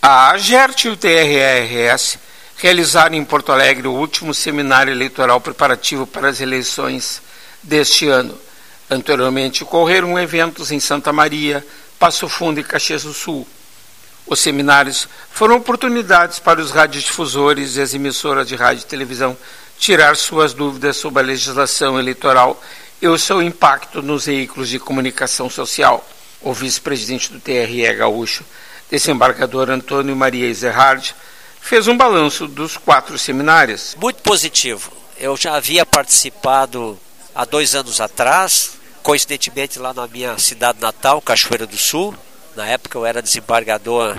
A AGERT e o TRE-RS realizaram em Porto Alegre o último seminário eleitoral preparativo para as eleições deste ano. Anteriormente, ocorreram eventos em Santa Maria, Passo Fundo e Caxias do Sul. Os seminários foram oportunidades para os radiodifusores e as emissoras de rádio e televisão tirar suas dúvidas sobre a legislação eleitoral e o seu impacto nos veículos de comunicação social. O vice-presidente do TRE gaúcho, desembargador Antônio Maria Ezerhard, fez um balanço dos 4 seminários. Muito positivo. Eu já havia participado há 2 anos atrás, coincidentemente lá na minha cidade natal, Cachoeira do Sul. Na época eu era desembargador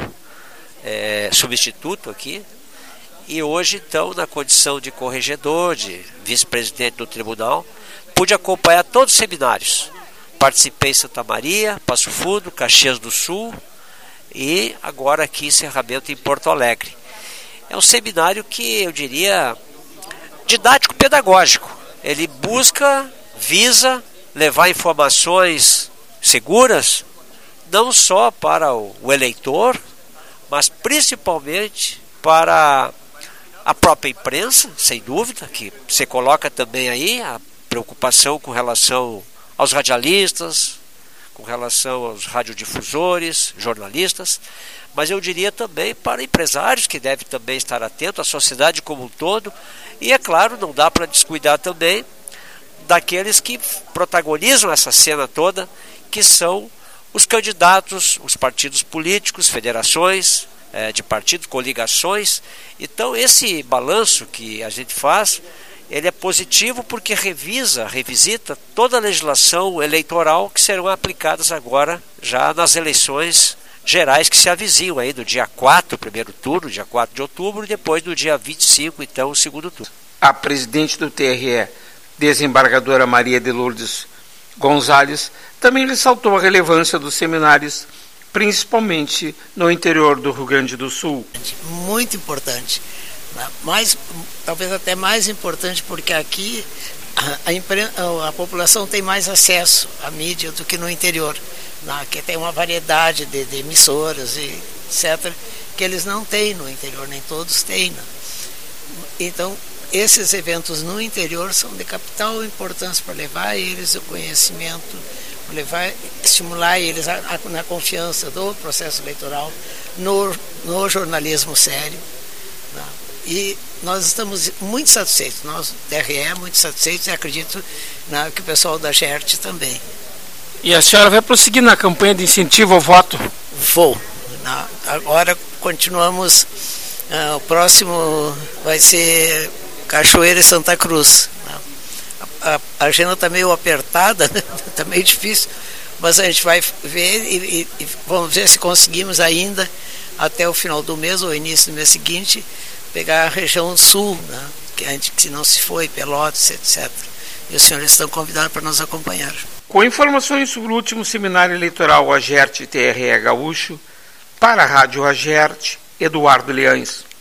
substituto aqui. E hoje, então, na condição de corregedor, de vice-presidente do tribunal, pude acompanhar todos os seminários. Participei em Santa Maria, Passo Fundo, Caxias do Sul e agora aqui encerramento em Porto Alegre. É um seminário que eu diria didático-pedagógico. Ele visa levar informações seguras, não só para o eleitor, mas principalmente para a própria imprensa, sem dúvida, que você coloca também aí a preocupação com relação aos radialistas, com relação aos radiodifusores, jornalistas, mas eu diria também para empresários que devem também estar atentos, à sociedade como um todo, e é claro, não dá para descuidar também daqueles que protagonizam essa cena toda, que são os candidatos, os partidos políticos, federações de partidos, coligações. Então esse balanço que a gente faz, ele é positivo porque revisita toda a legislação eleitoral que serão aplicadas agora já nas eleições gerais que se avizinham aí do dia 4, primeiro turno, dia 4 de outubro, e depois do dia 25, então, o segundo turno. A presidente do TRE, desembargadora Maria de Lourdes Gonzalez, também ressaltou a relevância dos seminários, principalmente no interior do Rio Grande do Sul. Muito importante. Talvez até mais importante, porque aqui a população tem mais acesso à mídia do que no interior, que tem uma variedade de emissoras e etc., que eles não têm no interior, nem todos têm. Então, esses eventos no interior são de capital importância para levar eles o conhecimento, estimular eles na confiança do processo eleitoral, no jornalismo sério. E nós estamos muito satisfeitos, nós, o TRE, muito satisfeitos, e acredito que o pessoal da GERT também. E a senhora vai prosseguir na campanha de incentivo ao voto? Vou. Agora continuamos, o próximo vai ser Cachoeira e Santa Cruz. A agenda está meio apertada, está meio difícil, mas a gente vai ver e vamos ver se conseguimos ainda, até o final do mês ou início do mês seguinte, pegar a região sul, que não se foi, Pelotas, etc. E os senhores estão convidados para nos acompanhar. Com informações sobre o último seminário eleitoral AGERT e TRE Gaúcho, para a Rádio AGERT, Eduardo Leães.